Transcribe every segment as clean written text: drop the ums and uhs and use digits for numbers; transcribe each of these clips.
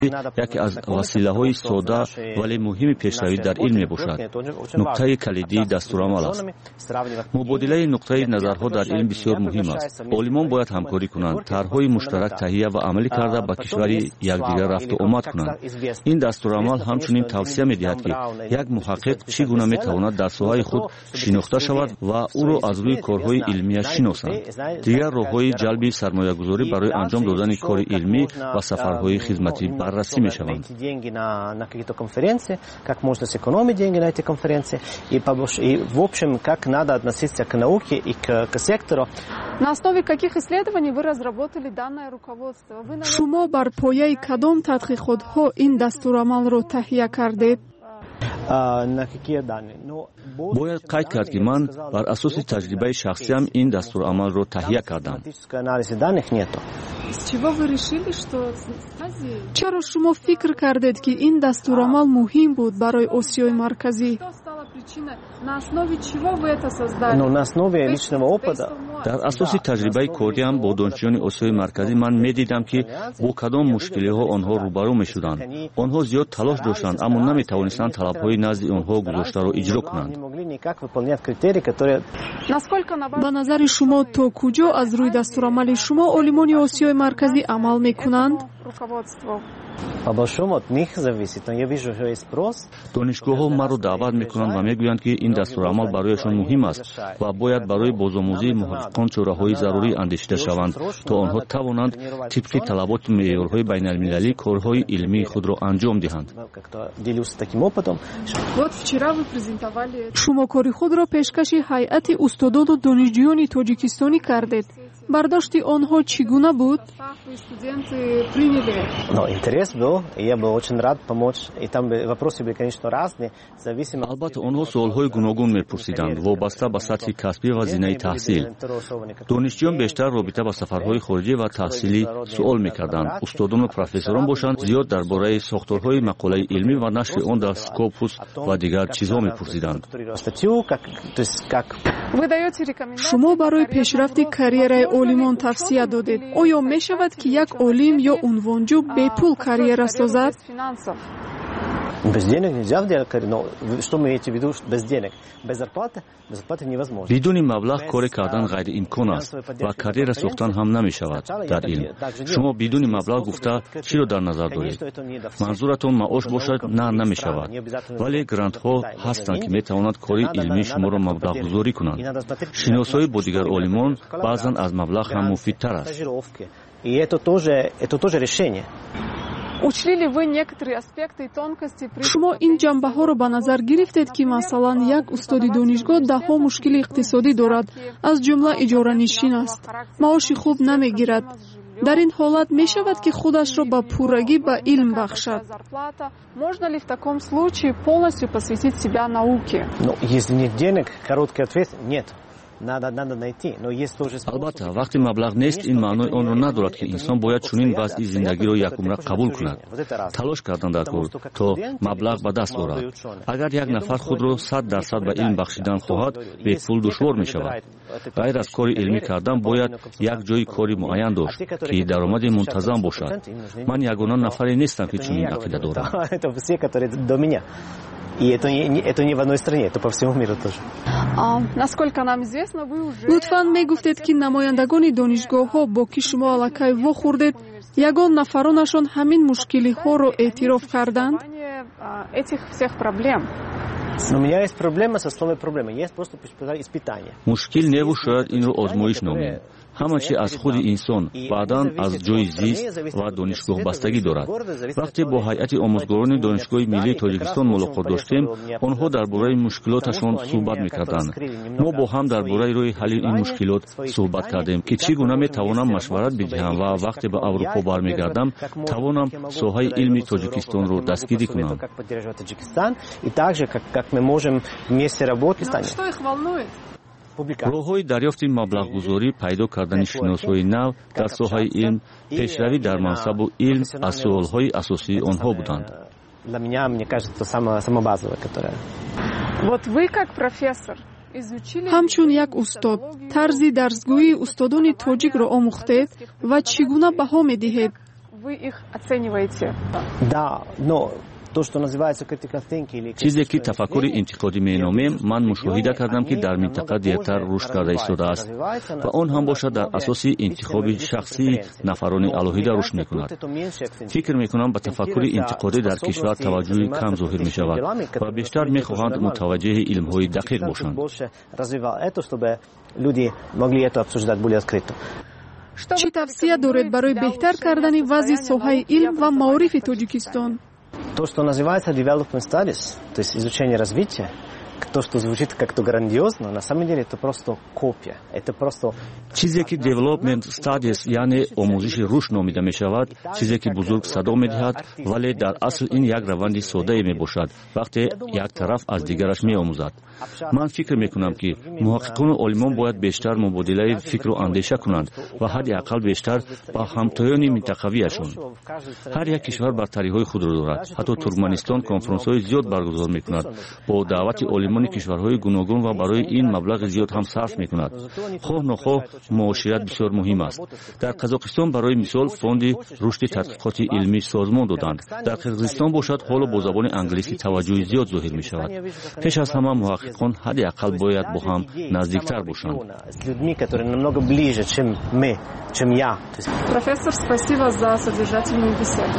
яке аз василаҳои содда вале муҳими пешравӣ дар илм мебошад. нуқтаи калидии дастурамал аст. мубодилаи нуқтаи назарҳо дар илм бисёр муҳим аст. олимон бояд ҳамкорӣ кунанд, тарҳҳои муштарак таҳия ва амалӣ карда ба кишвари якдигар рафту омад кунанд. ин дастурамал ҳамчунин тавсия медиҳад, ки як муҳаққиқ чӣ гуна метавонад дар соҳаи худ шинохта шавад ва ӯро аз рӯи корҳои илмияш шиносанд. дигар роҳҳои ҷалби сармоягузорӣ барои анҷом додани кори илмӣ ва сафарҳои хизматӣ баррасӣ мешаванд. На основе каких исследований вы разработали данное руководство? Шумо бар пояи кадом тадқиқотҳо ин дастурамалро таҳия кардед? бояд қайд кард, ки ман бар асоси таҷрибаи шахсиям ин дастурамалро таҳия кардам. чаро шумо фикр кардед, ки ин дастурамал муҳим буд барои Осиёи Марказӣ? дар асоси таҷрибаи кориам бо донишҷӯёни Осиёи Марказӣ ман медидам, ки бо кадом мушкилиҳо онҳо рӯбарӯ мешуданд. онҳо зиёд талош доштанд, аммо наметавонистанд талабҳои назди онҳо гузоштаро иҷро кунанд. ба назари шумо то куҷо аз рӯи дастурамали шумо олимони Осиёи Марказӣ амал мекунанд? донишгоҳҳо маро даъват мекунанд ва мегӯянд, ки ин дастурамал барояшон муҳим аст ва бояд барои бозомӯзии муҳаққиқон чораҳои зарурӣ андешида шаванд, то онҳо тавонанд тибқи талаботу меъёрҳои байналмилалӣ корҳои илмии худро анҷом диҳанд. шумо кори худро пешкаши ҳайати устодону донишҷӯёни тоҷикистонӣ кардед. бардошти онҳо чӣ гуна буд? албатта онҳо суолҳои гуногун мепурсиданд, вобаста ба сатҳи касбӣ ва зинаи таҳсил. донишҷӯён бештар робита ба сафарҳои хориҷӣ ва таҳсилӣ суол мекарданд. устодону профессорон бошанд, зиёд дар бораи сохторҳои мақолаи илмӣ ва нашри он дар Scopus ва дигар чизҳо мепурсиданд. шумо барои пешрафти карьераи олимон тавсия додед. оё мешавад, ки як олим ё унвонҷӯ бепул карьера созад? бидуни маблағ кори кардан ғайриимкон аст ва карьера сохтан ҳам намешавад дар илм. шумо бидуни маблағ гуфта чиро дар назар доред? манзуратон маош бошад? На, намешавад. вале грантҳо ҳастанд, ки метавонанд кори илмии шуморо маблағгузорӣ кунанд. шиносоӣ бо дигар олимон баъзан аз маблағ ҳам муфидтар аст. шумо ин ҷанбаҳоро ба назар гирифтед, ки масалан як устоди донишгоҳ даҳҳо мушкили иқтисодӣ дорад, аз ҷумла иҷоранишин аст, маоши хуб намегирад. дар ин ҳолат мешавад, ки худашро ба пуррагӣ ба илм бахшад? албатта вақте маблағ нест, ин маънои онро надорад, ки инсон бояд чунин вазъи зиндагиро якумра қабул кунад. талош кардан дар кор то маблағ ба даст орад. агар як нафар худро 100% ба илм бахшидан хоҳад, бепул душвор мешавад. ғайр аз кори илмӣ кардан бояд як ҷои кори муайян дошт, ки даромади мунтазам бошад. ман ягона нафаре нестам, ки чунин ақида дорам. И это не в одной стране, это по всему миру тоже. лутфан мегуфтед, ки намояндагони донишгоҳҳо бо ки шумо аллакай вохӯрдед, ягон нафаронашон ҳамин мушкилиҳоро эътироф карданд? Но у меня есть проблема со словом проблема. Есть просто испытание. мушкил неву шояд инро озмоиш номем. ҳама чи аз худи инсон, баъдан аз ҷои зист ва донишгоҳ бастагӣ дорад. вақте бо ҳайати омӯзгорони донишгоҳи миллии Тоҷикистон мулоқот доштем, онҳо дар бораи мушкилоташон суҳбат мекарданд. мо бо ҳам дар бораи роҳи ҳалли ин мушкилот суҳбат кардем, ки чӣ гуна метавонам машварат бидиҳам ва вақте ба Аврупо бармегардам, тавонам соҳаи илми Тоҷикистонро дастгирӣ кунам. роҳҳои дарёфти маблағгузорӣ, пайдо кардани шиносҳои нав дар соҳаи илм, пешравӣ дар мансабу илм аз суолҳои асосии онҳо буданд. ҳамчун як устод, тарзи дарсгӯии устодони тоҷикро омӯхтед ва чӣ гуна баҳо медиҳед? Вы их оцениваете? Да, но то, что называется critical thinking или чизе ки тафаккури интиқодӣ меномем, ман мушоҳида кардам ки дар минтақа дертар рушд карда истодааст ва он ҳам бошад дар асоси интихоби шахсии нафарони алоҳида рушд мекунад. фикр мекунам ба тафаккури интиқодӣ дар кишвар таваҷҷӯҳи кам зоҳир мешавад ва бештар мехоҳанд мутаваҷҷеҳи илмҳои дақиқ бошанд. чӣ тавсия доред барои беҳтар кардани вазъи соҳаи илм ва маорифи Тоҷикистон? То, что называется development studies, то есть изучение развития, то, что звучит как-то грандиозно, на самом деле это просто копия. Это просто чизе ки development studies яъне омӯзиши рушд номида мешавад, чизе ки бузург садо медиҳад, вале дар асл ин як раванди содае мебошад, вақте як тараф аз дигараш меомӯзад. ман фикр мекунам ки муҳаққиқону олимон бояд бештар мубодилаи фикру андеша кунанд ва ҳадди ақал бештар ба ҳамтоёни минтақавиашон. ҳар як кишвар бартариҳои худро дорад. ҳатто Туркманистон конференсҳои зиёд баргузор мекунад бо даъвати олимони кишварҳои гуногун ва барои ин маблағи зиёд ҳам сарф мекунад. хоҳ нохоҳ муошират бисёр муҳим аст. дар Қазоқистон барои мисол фонди рушди тадқиқоти илмӣ созмон доданд. дар Қирғизистон бошад ҳоло бо забони англисӣ таваҷҷӯҳи зиёд зоҳир мешавад. пеш аз ҳама муҳаққиқон ҳадди ақал бояд бо ҳам наздиктар бошанд. Профессор, спасибо за содержательную беседу.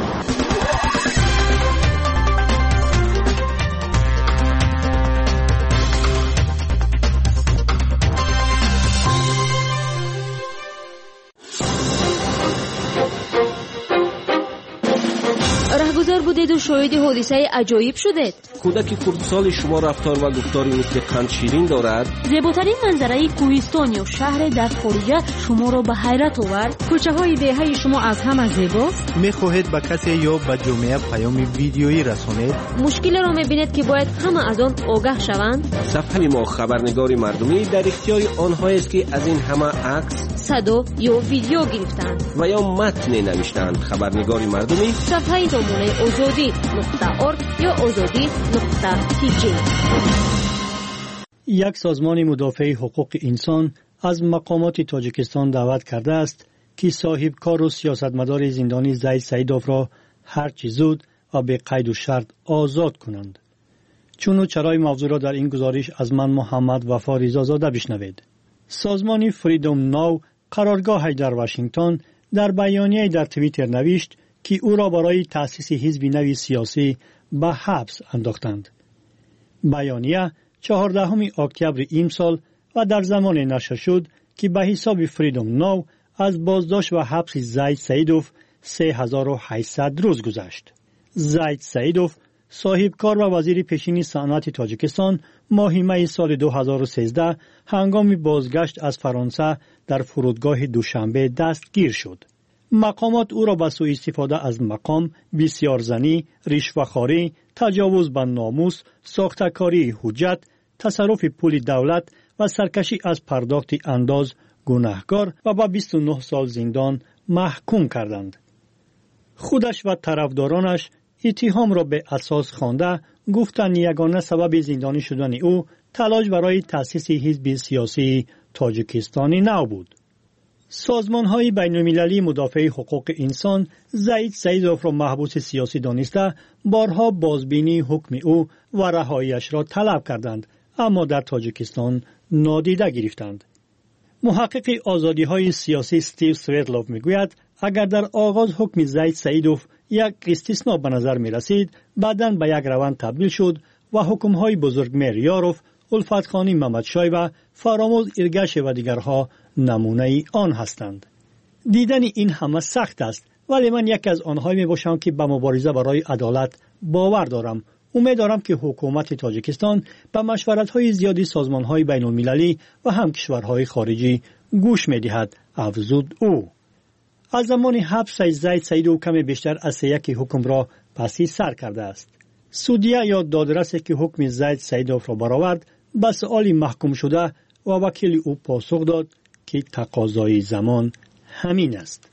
راهگذار بودید و شاهد حادثه عجایب شدید. کودک خردسال شما رفتار و گفتاری مثل قند شیرین دارد. زیباترین منظره کوهستان یا شهر در خارجه شما را به حیرت آورد. کوچه های دهه شما از همه زیباست. میخواهید به کسی یا به جامعه پیام ویدیویی رسانید؟ مشکل را میبینید که باید همه از آن آگاه شوند. صفحه ما خبرنگار مردمی در اختیار آنهایی است که از این همه عکس، صدا یا ویدیو گرفتند و یا متن نوشتند. خبرنگار مردمی صفحه نمونه azadi.org یا azadi.tj. یک سازمان مدافع حقوق انسان از مقامات تاجیکستان دعوت کرده است که صاحب کار و سیاستمدار زندانی زید سعیدوف را هرچه زود و به قید و شرط آزاد کنند. چون و چرای موضوع را در این گزارش از من محمد وفا رضازاده بشنوید. سازمان فریدم ناو قرارگاهش در واشنگتن در بیانیه در توییتر نوشت که او را برای تأسیس حزب نوی سیاسی به حبس انداختند. بیانیه 14 اکتبر امسال و در زمان نشر شد که به حساب فریدم ناو از بازداشت و حبس زید سعیدوف 3800 روز گذشت. زید سعیدوف صاحب کار و وزیر پیشین صنعت تاجیکستان ماه می سال 2013 هنگام بازگشت از فرانسه در فرودگاه دوشنبه دستگیر شد. مقامات او را به سوء استفاده از مقام، بسیارزنی، رشوه‌خواری، تجاوز به ناموس، ساخته‌کاری حجت، تصرف پول دولت و سرکشی از پرداخت انداز گناهکار و به 29 سال زندان محکوم کردند. خودش و طرفدارانش اتهام را به اساس خوانده گفتند یگانه سبب زندانی شدن او تلاش برای تأسیس حزب سیاسی تاجیکستانی نو بود. سازمان‌های بین‌المللی مدافع حقوق انسان زید سعیدوف را محبوس سیاسی دانسته بارها بازبینی حکم او و رهایی‌اش را طلب کردند، اما در تاجیکستان نادیده گرفتند. محقق آزادی‌های سیاسی استیو سویتلوف می‌گوید اگر در آغاز حکم زید سعیدوف یک استثنا به نظر می‌رسید، بعداً به یک روند تبدیل شد و حکم‌های بزرگمهر یاروف، الفتخانی محمدشای و فراموز ایرگش و دیگرها نمونه آن هستند. دیدن این همه سخت است، ولی من یکی از آنهایی می باشم که به مبارزه برای عدالت باور دارم. امید دارم که حکومت تاجیکستان به مشورت‌های زیادی سازمان‌های بین‌المللی و هم کشورهای خارجی گوش می‌دهد، افزود او. از زمان حبس زید سعیدوف کم بیشتر از یک حکم را پسی سر کرده است. سودیه یا دادرسی که حکم زید سعیدوف را برآورد به سؤال محکوم شده و وکیل او پاسخ داد که تقاضای زمان همین است.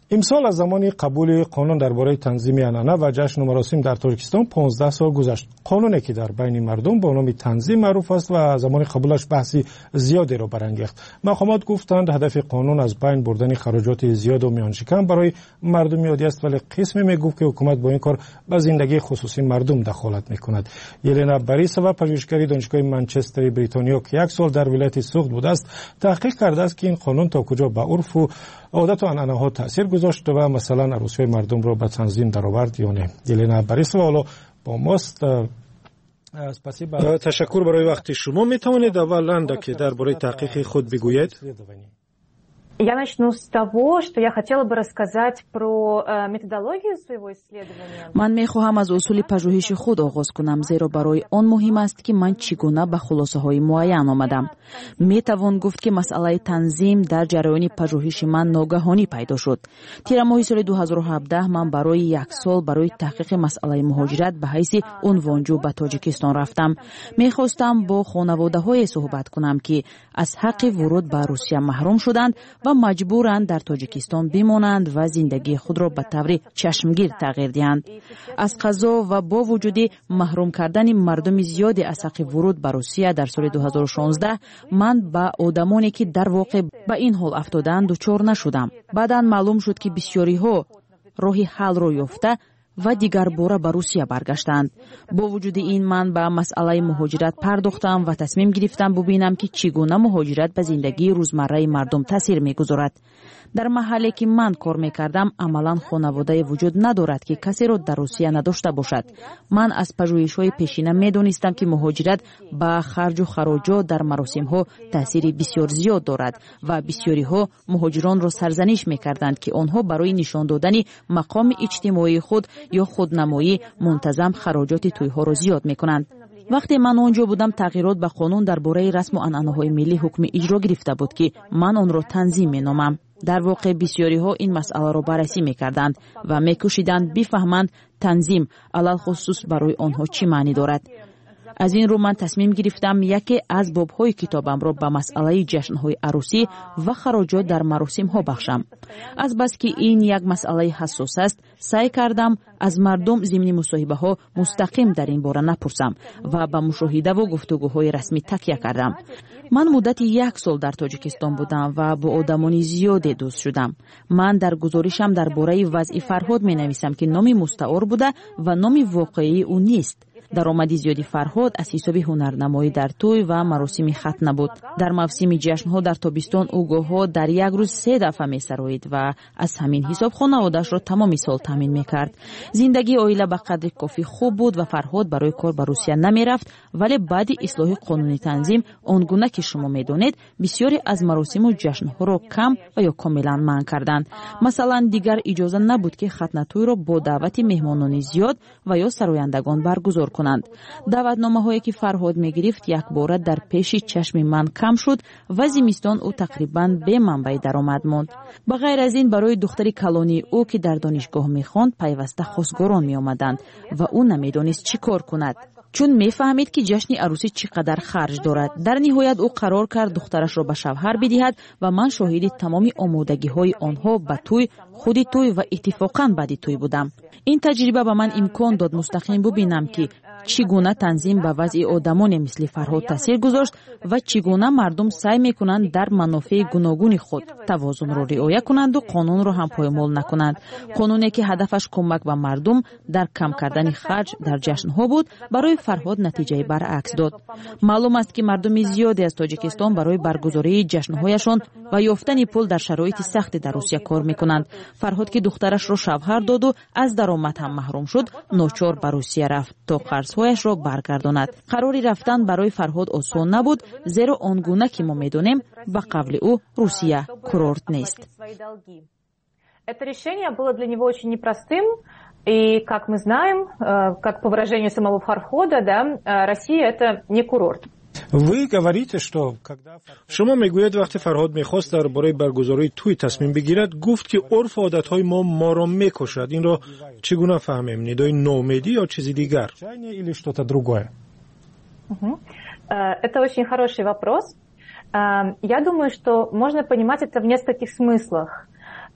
امسال از زمان قبول قانون درباره تنظیم عنعنه و جشن و مراسم در تاجیکستان 15 سال گذشت. قانونی که در بین مردم با نام تنظیم معروف است و زمان قبولش بحثی زیادی را برانگیخت. مقامات گفتند هدف قانون از بین بردن خراجات زیاد و میان شکن برای مردم عادی است، ولی قسمی میگفت که حکومت با این کار به زندگی خصوصی مردم دخالت میکند. یلنا باریسووا پژوهشگری دانشگاه منچستر بریتانیا که 1 سال در ولایت سوخت بوده است، تحقیق کرده است که این قانون تا کجا به عرف و عادت و عنعنه ها تاثیر گذاشته و مثلا عروسی مردم را به تنظیم درآورد یا نه. یلنا باریسووا با ماست. تشکر برای وقت شما. می توانید اولا که درباره تحقیق خود بگویید؟ Я начну с того, что я хотела бы рассказать про методологию своего исследования. من می‌خواهم از اصول پژوهش خود آغاز کنم، زیرا برای آن مهم است که من چگونه به خلاصه‌های معین آمدم. می‌توان گفت که مسئله تنظیم در جریان پژوهش من ناگهانی پیدا شد. تیر ماه سال 2017 من برای 1 سال برای تحقیق مسئله مهاجرت به حیث عنوانجو به تاجیکستان رفتم. می‌خواستم با خانواده‌های صحبت کنم که از حق ورود به روسیه محروم شدند و مجبورند در تاجیکستان بمانند و زندگی خود را به طور چشمگیر تغییر دهند. از قضا و با وجود محروم کردن مردم زیادی از حق ورود به روسیه در سال 2016 من با آدمانی که در واقع به این حال افتادند دچار نشدم. بعداً معلوم شد که بسیاری ها راه حل را یافته و دیگر باره به روسیه برگشتند. با وجود این من به مسئله مهاجرت پرداختم و تصمیم گرفتم ببینم که چگونه مهاجرت به زندگی روزمره مردم تاثیر میگذارد. در محلی که من کار میکردم عملا خانواده وجود ندارد که کسی را در روسیه نداشته باشد. من از پژوهش‌های پیشینه میدانستم که مهاجرت با خرج و خراجات در مراسم‌ها تاثیر بسیار زیاد دارد و بسیاری‌ها مهاجران را سرزنش میکردند که آنها برای نشان دادن مقام اجتماعی خود یا خودنمایی منتظم خراجات توی‌ها را زیاد میکنند. وقتی من آنجا بودم تغییرات به قانون درباره رسم و عنعنه‌های ملی حکم اجرا گرفته بود که من آن را تنظیم مینامم. در واقع بسیاری ها این مسئله را بررسی میکردند و میکوشیدند بفهمند تنظیم علل خصوص برای آنها چی معنی دارد. از این رو من تصمیم گرفتم یکی از باب‌های کتابم را به مسئله جشن‌های عروسی و خراجات در مراسم‌ها بخشم. از بس که این یک مسئله حساس است، سعی کردم از مردم ضمن مصاحبه‌ها مستقیم در این باره نپرسم و به مشاهده و گفتگوهای رسمی تکیه کردم. من مدت 1 سال در تاجیکستان بودم و با آدمان زیادی دوست شدم. من در گزارشم درباره وضع فرهاد می‌نویسم که نام مستعار بوده و نام واقعی او نیست. درآمد زیادی فرهاد از حساب هنرنمایی در توی و مراسم ختنه بود. در موسم جشن‌ها در تابستان او گاه‌ها در یک روز 3 دفعه می‌سرایید و از همین حساب خانواده‌اش را تمام سال تامین می‌کرد. زندگی عائله به قدر کافی خوب بود و فرهاد برای کار به روسیه نمی‌رفت، ولی بعد اصلاح قانون تنظیم آنگونه که شما می‌دانید بسیاری از مراسم و جشن‌ها را کم و یا کاملا منع کردند. مثلا دیگر اجازه نبود که ختنه توی را با دعوت مهمانان زیاد و یا سرایندگان برگزار کنند. دعوتنامه‌هایی که فرهاد می‌گرفت یک بار در پیش چشم من کم شد و زمستان او تقریباً به منبع درآمد ماند. به غیر از این برای دختری کلانی او که در دانشگاه می‌خواند پیوسته خواستگاران می‌آمدند و او نمی‌دانست چی کار کند، چون می‌فهمید که جشن عروسی چقدر خرج دارد. در نهایت او قرار کرد دخترش را به شوهر بدهد و من شاهد تمام آمادگی‌های آنها به توی، خود توی و اتفاقاً بعد توی بودم. این تجربه به من امکان داد مستقیم ببینم که چگونه تنظیم به وضع آدمان مثل فرهاد تاثیر گذاشت و چگونه مردم سعی میکنند در منافع گوناگون خود توازن را رعایت کنند و قانون را هم پایمال نکنند. قانونی که هدفش کمک به مردم در کم کردن خرج در جشن‌ها بود، برای فرهاد نتیجه برعکس داد. معلوم است که مردم زیادی از تاجیکستان برای برگزاری جشن‌هایشان و یافتن پول در شرایط سخت در روسیه کار میکنند. فرهاد که دخترش را شوهر داد و از درآمد هم محروم شد، ناچار به روسیه رفت تا قرض‌هایش را برگرداند. قراری رفتن برای فرهاد آسان نبود، زیرا آنگونه که ما می‌دانیم به قبل او روسیه کورورت نیست. Это решение было для него очень непростым, и, как мы знаем, как по выражению самого Фархода, да, Россия – это не курорт. شما میگوید وقتی فرهاد میخواست درباره برگزاری توی تصمیم بگیرد، گفت که عرف و عادتهای ما را میکشد. این را چگونه فهمیم؟ ندای ناامیدی یا چیزی دیگر؟ Это очень хороший вопрос. Я думаю, что можно понимать это в нескольких смыслах.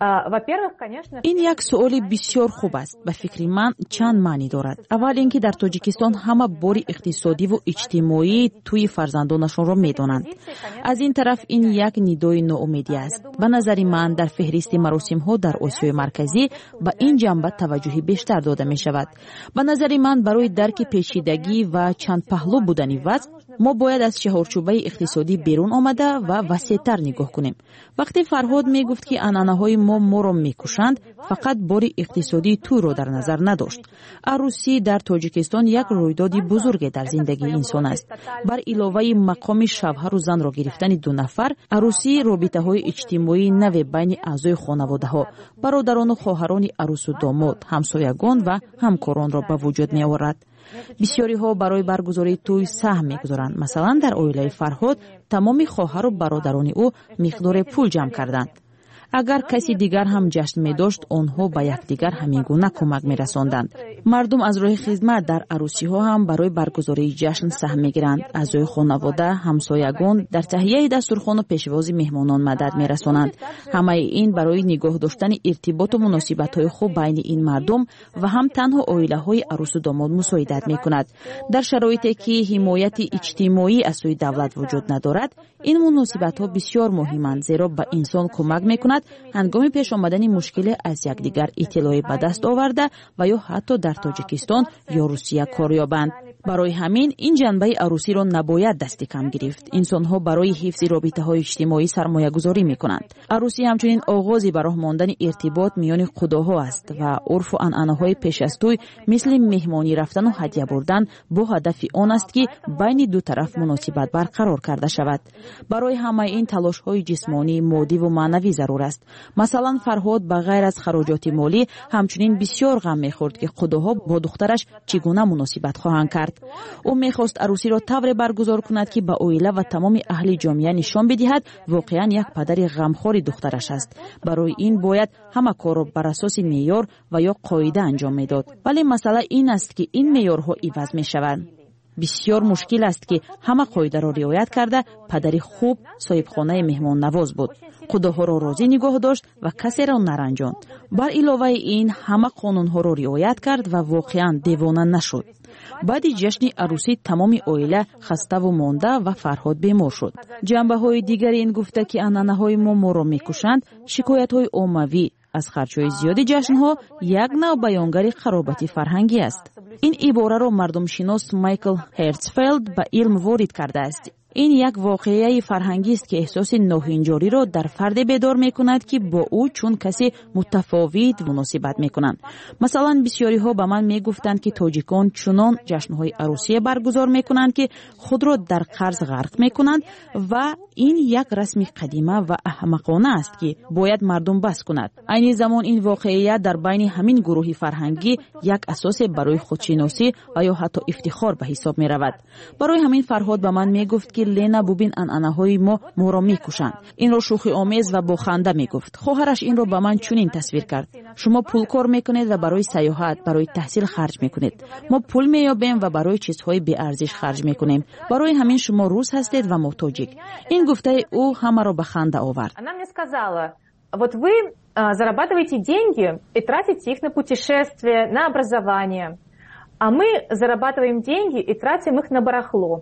این یک سؤال بسیار خوب است. به فکر من چند معنی دارد. اول اینکه در تاجیکستان همه باری اقتصادی و اجتماعی توی فرزندانشان را میدانند. از این طرف این یک ندای ناامیدی است. به نظر من در فهرست مراسم ها در آسیای مرکزی به این جنبه توجهی بیشتر داده می شود. به نظر من برای درک پیچیدگی و چند پهلو بودن وضع ما باید از چهارچوبه اقتصادی بیرون آمده و وسیع‌تر نگاه کنیم. وقتی فرهاد می گفت که عنعنه‌های ما را میکشند، فقط باری اقتصادی تو را در نظر نداشت. عروسی در تاجیکستان یک رویدادی بزرگ در زندگی انسان است. بر علاوه مقام شوهر و زن را گرفتن دو نفر، عروسی رابطه‌های اجتماعی نو بین اعضای خانواده‌ها، برادران و خواهران عروس و داماد، همسایگان و همکاران را به وجود می‌آورد. بسیاری ها برای برگزاری توی سهم می‌گذارند. مثلا در عائله فرهاد تمام خواهر و برادران او مقدار پول جمع کردند. اگر کسی دیگر هم جشن می داشت، آنها به یکدیگر همین گونه کمک می رساندند. مردم از راه خدمت در عروسی ها هم برای برگزاری جشن سهم می گیرند. اعضای خانواده، همسایگان در تهیه دسترخوان و پیشواز مهمانان مدد می رسانند. همه این برای نگاه داشتن ارتباط و مناسبت های خوب بین این مردم و هم تنها عائله های عروس و داماد مساعدت می کند. در شرایطی که حمایت اجتماعی از سوی دولت وجود ندارد، این مناسبت ها بسیار مهمند، زیرا به انسان کمک می کند هنگام پیش آمدن مشکل از یکدیگر اطلاعی به دست آورده و یا حتی در تاجیکستان یا روسیه کار یابند. برای همین این جنبه عروسی را نباید دست کم گرفت. انسان‌ها برای حفظ رابطه‌های اجتماعی سرمایه‌گذاری می‌کنند. عروسی همچنین آغازی برای ماندن ارتباط میان خداها است و عرف و عنعنه‌های پیش از توی مثل مهمانی رفتن و هدیه بردن با هدف آن است که بین دو طرف مناسبت برقرار کرده شود. برای همه این تلاش‌های جسمانی، مادی و معنوی ضرور است. مثلا فرهاد به غیر از خراجات مالی همچنین بسیار غم می‌خورد که خداها با دخترش چگونه مناسبت خواهند کرد. او می‌خواست عروسی را طوری برگزار کند که به عائله و تمام اهل جامعه نشان بدهد واقعاً یک پدر غمخوار دخترش است. برای این باید همه کار را بر اساس معیار و یا قاعده انجام میداد. ولی مسئله این است که این معیارها عوض می‌شوند. بسیار مشکل است که همه قاعده را رعایت کرده پدری خوب صاحب خانه مهمان نواز بود. خداها را راضی نگاه داشت و کسی را نرنجاند. بر علاوه این همه قانونها را رعایت کرد و واقعاً دیوانه نشد. بعد جشن عروسی تمام عائله خسته و مانده و فرهاد بیمار شد. جنبه‌های دیگری این گفته که عنعنه‌های ما را می‌کشند، شکایت‌های عمومی از خرچ‌های زیادی جشن‌ها یک نوع بیانگر خرابت فرهنگی است. این عباره را مردم شناس مایکل هرتزفلد به علم وارد کرده است. این یک واقعه فرهنگی است که احساس ناهنجاری را در فرد بیدار می کند که با او چون کسی متفاوت مناسبت می کنند. مثلا بسیاری ها به من می گفتند که تاجیکان چنان جشن‌های عروسی برگزار می کنند که خود را در قرض غرق می کنند و این یک رسم قدیمه و احمقانه است که باید مردم بس کند. عین زمان این واقعه در بین همین گروه فرهنگی یک اساس برای خودشناسی و یا حتی افتخار به حساب می رود. برای همین فرهاد به من می گفت که لینا ببین عنعنه‌های ما را می‌کشند. این را شوخی آمیز و با خنده میگفت. خواهرش این را به من چنین تصویر کرد. شما پول کار میکنید و برای سیاحت، برای تحصیل خرج میکنید. ما پول مییابیم و برای چیزهای بی ارزش خرج میکنیم. برای همین شما روس هستید و ما تاجیک. این گفته او همه را به خنده آورد. Она мне сказала: "Вот вы зарабатываете деньги и тратите их на путешествия, на образование. А мы зарабатываем деньги и тратим их на барахло.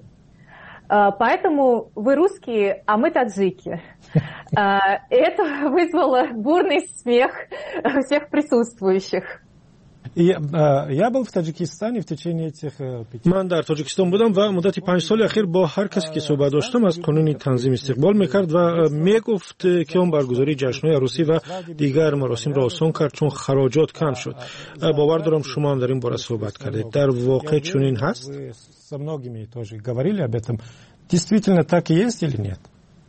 Поэтому вы русские, а мы таджики". Это вызвало бурный смех всех присутствующих. Я был в Таджикистане в течение этих 5 من در تاجیکستان بودم و مدت 5 سال اخیر با هر کسی که صحبت داشتم از قانون تنظیم استقبال میکرد و میگفت که اون برگزاری جشن‌های عروسی و دیگر مراسم را آسان کرد چون خراجات کم شد. باور دارم شما هم در این باره صحبت کردید. در واقع چنین هست؟ Со многими тоже говорили об этом. Действительно так и есть или нет?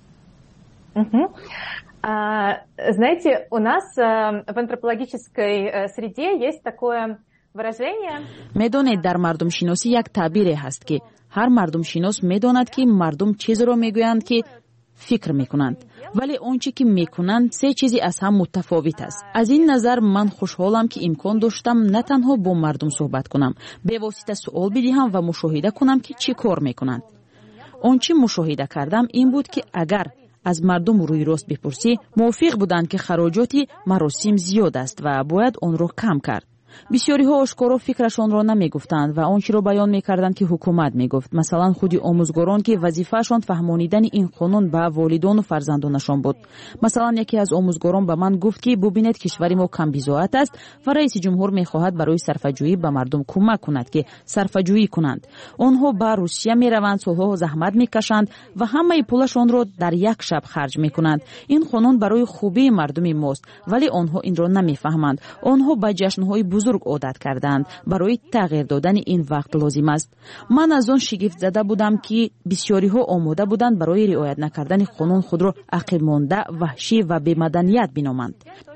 Знаете, у нас в антропологической среде есть такое выражение. میدونید در مردم شناسی یک تعبیری هست که هر مردم شناس میداند که مردم چیزی را میگویند که فکر میکنند، ولی آنچه که میکنند سه چیزی از هم متفاوت است. از این نظر من خوشحالم که امکان داشتم نه تنها با مردم صحبت کنم، به واسطه سوال بدهم و مشاهده کنم که چی کار میکنند. آنچه مشاهده کردم این بود که اگر از مردم روی راست بپرسی موافق بودند که خراجات مراسم زیاد است و باید آن را کم کرد. بسیاری ها آشکارا فکرشان را نمیگفتند و آنچه را بیان میکردند که حکومت میگفت. مثلا خودی آموزگاران که وظیفه‌شان فهمانیدن این قانون به والدان و فرزندانشان بود. مثلا یکی از آموزگاران به من گفت که ببینید کشور ما کم بی‌ضابط است و رئیس جمهور میخواهد برای صرفه‌جویی به مردم کمک کند که صرفه‌جویی کنند. آنها به روسیه میروند، سالها زحمت میکشند و همه پولشان را در یک شب خرج میکنند. این قانون برای خوبی مردم ماست، ولی آنها این را نمیفهمند. آنها به جشن‌های بزرگ عادت کردند. برای تغییر دادن این وقت لازم است. من از آن شگفت زده بودم که بسیاری ها آماده بودند برای رعایت نکردن قانون خود را عقب مانده، وحشی و بی‌مدنیت بینامند.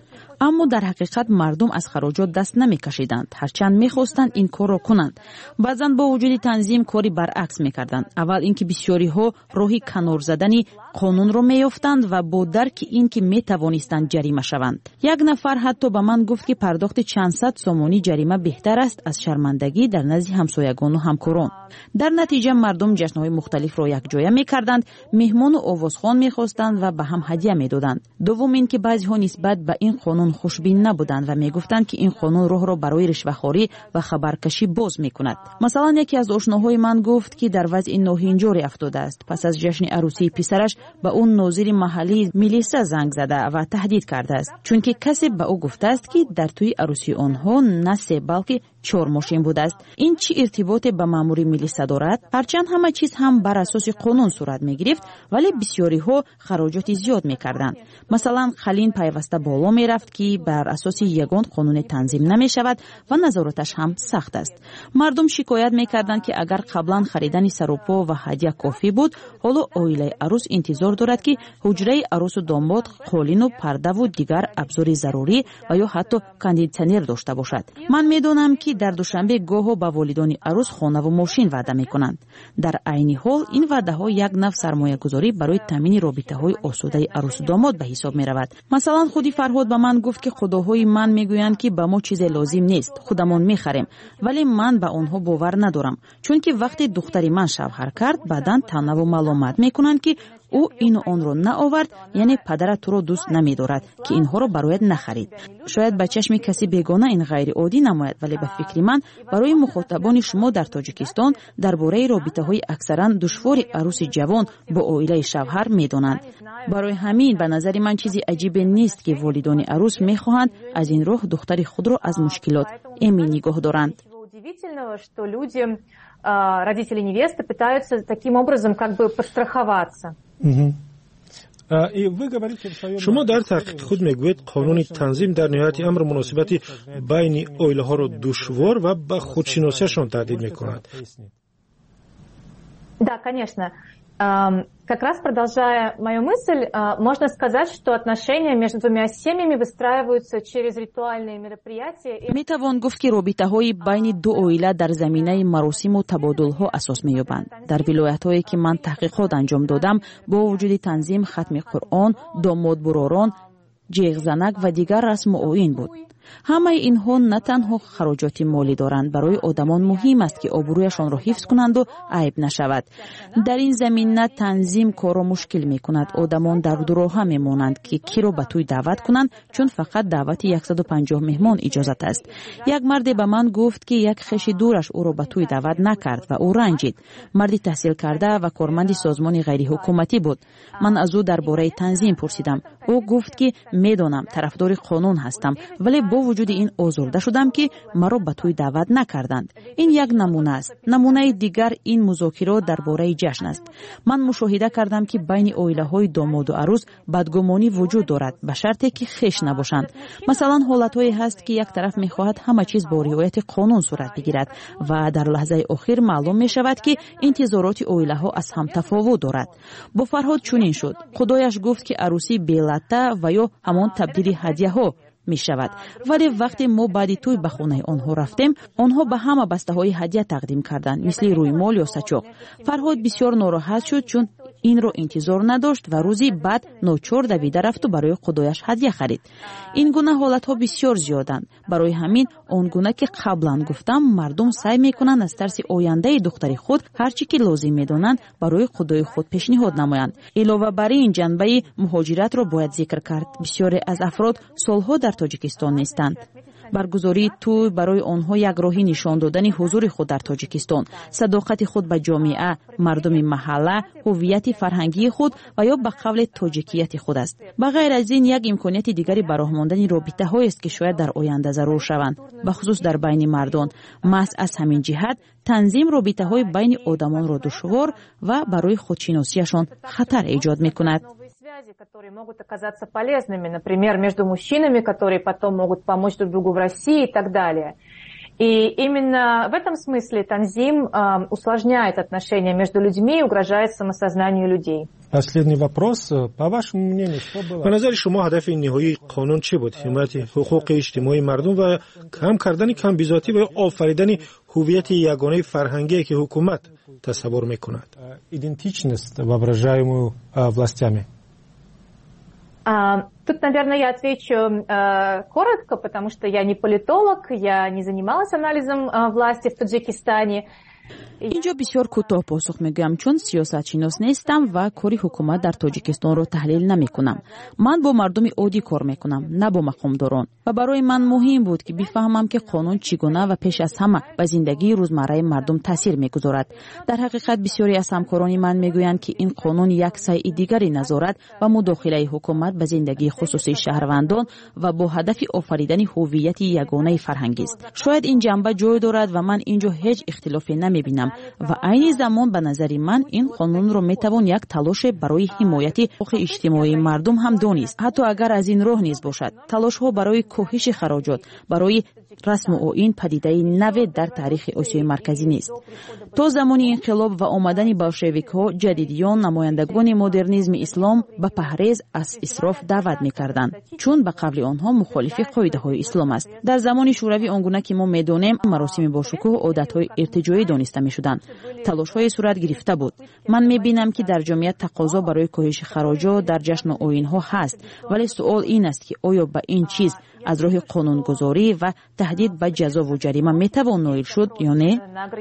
اما در حقیقت مردم از خراجات دست نمی‌کشیدند، هرچند می‌خواستند این کار را کنند. بعضاً با وجود تنظیم کاری برعکس می‌کردند. اول اینکه بسیاری ها راهی کنار زدن قانون را می‌یافتند و با درک اینکه می‌توانستند جریمه شوند. یک نفر حتی به من گفت که پرداخت چند صد سومانی جریمه بهتر است از شرمندگی در نزد همسایگان و همکاران. در نتیجه مردم جشن‌های مختلف را یکجا می‌کردند، مهمان و آوازخوان می‌خواستند و به هم هدیه می‌دادند. دوم اینکه بعضی‌ها نسبت به این قانون خوشبین نبودند و میگفتند که این قانون راه را برای رشوه‌خواری و خبرکشی باز میکند. مثلا یکی از آشناهای من گفت که در وضع ناهنجاری افتاده است. پس از جشن عروسی پسرش به اون ناظر محلی میلیسا زنگ زده و تهدید کرده است، چون که کسی به او گفته است که در توی عروسی آنها نه 3 بلکه 4 ماشین بوده است. این چه ارتباطی به مامور میلیسا دارد؟ هرچند همه چیز هم بر اساس قانون صورت میگرفت، ولی بسیاری ها خراجات زیاد میکردند. مثلا خلین پیوسته بالا میرفت که بر اساس یگان قانون تنظیم نمی شود و نظارتش هم سخت است. مردم شکایت میکردند که اگر قبلا خریدن سروپا و هدیه کافی بود، حالا عائله عروس انتظار دارد که حجره عروس و داماد قالین و پرده و دیگر ابزار ضروری و یا حتی کاندیشنر داشته باشد. من میدونم که در دوشنبه گاهو به والدان عروس خانه و ماشین وعده میکنند. در عین حال این وعده ها یک نوع سرمایه گذاری برای تامین رابطه های آسوده عروس و داماد به حساب میرود. مثلا خودی فرهاد به من گفت که خداهای من میگویند که به ما چیز لازم نیست، خودمون میخریم، ولی من به آنها باور ندارم، چون که وقتی دختری من شوهر کرد بعداً تنه و ملامت میکنند که او این و آن رو نآورد، یعنی پدرت تو رو دوست نمیدارد که اینها رو برایت نخرید. شاید به چشم کسی بیگانه این غیر عادی نماید، ولی به فکر من برای مخاطبان شما در تاجیکستان درباره رابطه های اکثرا دشوار عروس جوان با عائله شوهر میدانند. برای همین به نظر من چیزی عجیب نیست که والدان عروس میخواهند از این راه دختر خود را از مشکلات ایمن نگاه دارند. Родители невесты пытаются таким образом как бы подстраховаться. شما در تحقیق خود میگویید قانون تنظیم در نهایت امر مناسبت بین عائله ها را دشوار و به خودشناسیشان تهدید میکند. Да, конечно. Как раз продолжая мою мысль, можно сказать, что отношения между двумя семьями выстраиваются через ритуальные мероприятия. میتوان گفت که رابطه‌های بین دو عائله در زمینه مراسم و تبادل‌ها اساس می‌یابند. در ولایت‌هایی که من تحقیقات انجام دادم، با وجود تنظیم ختم قرآن، داماد براران، جیغ زنک و دیگر رسم و آیین بود. همه اینها نه تنها خراجات مالی دارند، برای آدمان مهم است که آبرویشان را حفظ کنند و عیب نشود. در این زمینه تنظیم کار را مشکل می کند. آدمان در دو راه می مانند که کی را به توی دعوت کنند، چون فقط دعوت 150 مهمان اجازت است. یک مرد به من گفت که یک خویش دورش او را به توی دعوت نکرد و او رنجید. مردی تحصیل کرده و کارمند سازمان غیر حکومتی بود. من از او درباره تنظیم پرسیدم. او گفت که میدانم طرفدار قانون هستم، ولی با وجود این آزرده شدم که مرا به توی دعوت نکردند. این یک نمونه است. نمونه دیگر این مذاکرات درباره جشن است. من مشاهده کردم که بین عائله‌های داماد و عروس بدگمانی وجود دارد، به شرطی که خویش نباشند. مثلا حالت‌هایی هست که یک طرف می‌خواهد همه چیز با رعایت قانون صورت بگیرد و در لحظه اخیر معلوم می‌شود که انتظارات عائله‌ها از هم تفاوت دارد. با فرهاد چنین شد. خدایش گفت که عروسی بلته و یا همان تبدیل هدیه‌ها می شود. ولی وقتی ما بعد توی به خانه آنها رفتیم، آنها به همه بسته های هدیه تقدیم کردند، مثل روی مال یا سچاق. فرهاد بسیار ناراحت شد، چون اینро انتظار نداشت و روزی بعد ناچار دویده رفت و برای خدایش هدیه خرید. این گونه حالتها بسیار زیادند. برای همین آن گونه که قبلا گفتم مردم سعی میکنند از ترس آینده دختر خود هر چی که لازم میدونند برای خدای خود پیشنهاد نمایند. علاوه بر این جنبه مهاجرت را باید ذکر کرد. بسیاری از افراد سالها در تاجیکستان نیستند. برگزاری توی برای آنها یک راهی نشان دادن حضور خود در تاجیکستان، صداقت خود به جامعه، مردم محله، هویت فرهنگی خود و یا به قول تاجیکیت خود است. به غیر از این یک امکانیت دیگری برای ماندن رابطه هایی است که شاید در آینده ضرور شوند، به خصوص در بین مردم. محض از همین جهت تنظیم رابطه های بین آدمان را دشوار و برای خودشناسیشان خطر ایجاد میکند. Которые могут оказаться полезными, например, между мужчинами, которые потом могут помочь друг другу в России и так далее. И именно в этом смысле танзим усложняет отношения между людьми и угрожает самосознанию людей. Последний вопрос. По вашему мнению, что было? به نظر شما هدف نهایی قانون چی بود؟ حمایت حقوق اجتماعی مردم و کم کردن کم بیزاتی و آفریدن هویت یگانه فرهنگی که حکومت تصور میکند. Идентичность, воображаемую властями. Тут, наверное, я отвечу коротко, потому что я не политолог, я не занималась анализом власти в Таджикистане. اینجا بسیار کوتاه پاسخ میگویم چون سیاستشناس نیستم و کاری حکومت در تاجیکستان را تحلیل نمیکنم. من با مردم عادی کار میکنم، نه با مقامداران، و برای من مهم بود که بفهمم که قانون چگونه و پیش از همه به زندگی روزمره مردم تاثیر میگذارد. در حقیقت بسیاری از همکاران من میگویند که این قانون یک سعی دیگری نظارت و مداخله حکومت به زندگی خصوصی شهروندان و با هدف آفریدن هویت یگانه فرهنگی است. شاید این جنبه جای دارد و من اینجا هیچ اختلافی نمیبینم و عین زمان به نظر من این قانون را میتوان یک تلاش برای حمایت حقوق اجتماعی مردم هم دانست، حتی اگر از این راه نیز باشد. تلاش ها برای کاهش خراجات برای رسم و آیین پدیده نو در تاریخ آسیای مرکزی نیست. تا زمان انقلاب و آمدن بلشویک ها جدیدیان نمایندگان مدرنیسم اسلام به پرهیز از اسراف دعوت میکردند، چون به قول آنها مخالف قاعده های اسلام است. در زمان شوروی آنگونه که ما میدانیم مراسم با شکوه عادت های ارتجاعی دانسته میشدند. تلاش های صورت گرفته بود. من میبینم که در جمعیت تقاضا برای کاهش خراجات در جشن و آیین ها هست، ولی سوال این است که آیا به این چیز از راه قانونگذاری و تهدید به جزا و جریمه میتوان نائل شد یا نه؟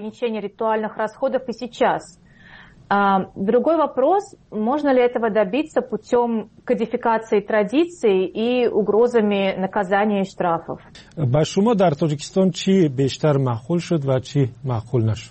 Другой вопрос, можно ли этого добиться путем кодификации традиций и угрозами наказания и штрафов? با شما در تاجیکستان چی بیشتر معقول شد و چی معقول نشد؟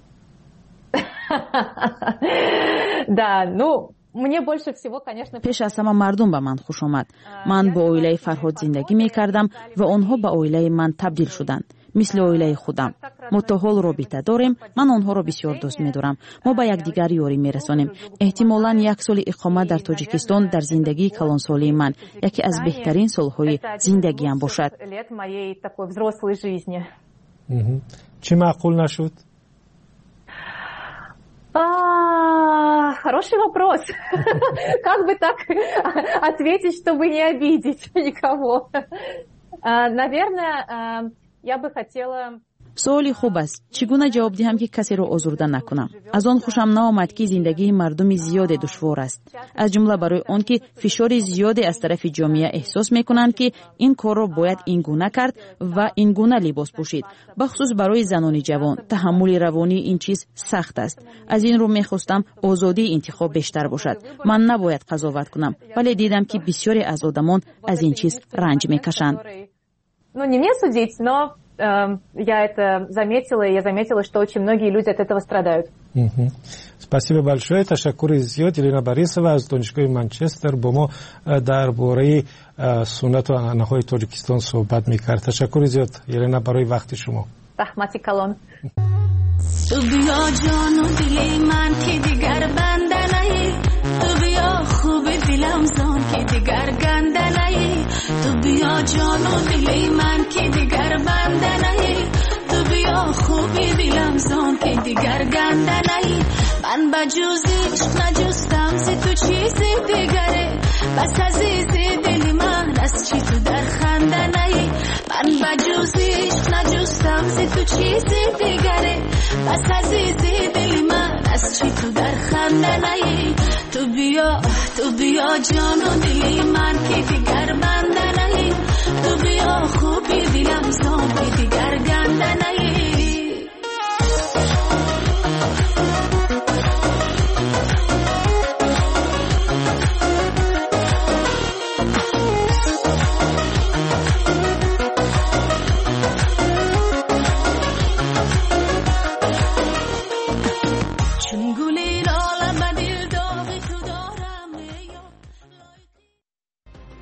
Да, ну, мне больше всего, конечно... پیش از همه مردم به من خوش آمد. من با عائله فرهاد زندگی می کردم و آنها به عائله من تبدیل شدند. مثل عائله خودم. ما تا حال رابطه داریم. من آنها را بسیار دوست می دارم. ما به یکدیگر یاری می رسانیم. احتمالاً یک سال اقامت در تاجیکستان در زندگی کلانسالی من یکی از بهترین سالهای زندگی هم باشد. چی معقول نشد؟ Хороший вопрос. Как бы так ответить, чтобы не обидеть никого? Наверное, я бы хотела... سوالی خوب است. چگونه جواب دهم که کسی را آزرده نکنم؟ از آن خوشم نآمد که زندگی مردم زیاد دشوار است. از جمله برای آن که فشار زیادی از طرف جامعه احساس میکنند که این کار را باید این گونه کرد و این گونه لباس پوشید. بخصوص برای زنان جوان تحمل روانی این چیز سخت است. از این رو میخواستم آزادی انتخاب بیشتر башад. من نباید قضاوت کنم، ولی دیدم که بسیاری از آدمان از این چیز رنج میکشند. Ну, не мне судить, но я это заметила, и я заметила, что очень многие люди от этого страдают. Спасибо большое. تشکر زیاد. یلنا باریسова از دانشگاه منچستر با ما درباره سنت و عنعنه‌های تاجیکستان صحبت می‌کرد. تشکر زیاد یلنا برای وقت شما. رحمتی کلان. تو بیا جان و دل من که دیگر بنده نهی، تو بیا خوب دلم زان که دیگر گنده نهی، تو بیا جان و دل من که دیگر بنده نهی، تو بیا خوب دلم زان که دیگر گنده نهی. من بجوزیش نجستم ز تو چیزی دیگره، بس عزیزی دل من از چی تو در خنده نهی. من بجوزیش نجستم ز تو چیزی دیگره، بس عزیزی دل من پس چی تو در خنده نهی تو بیا جان و دلی من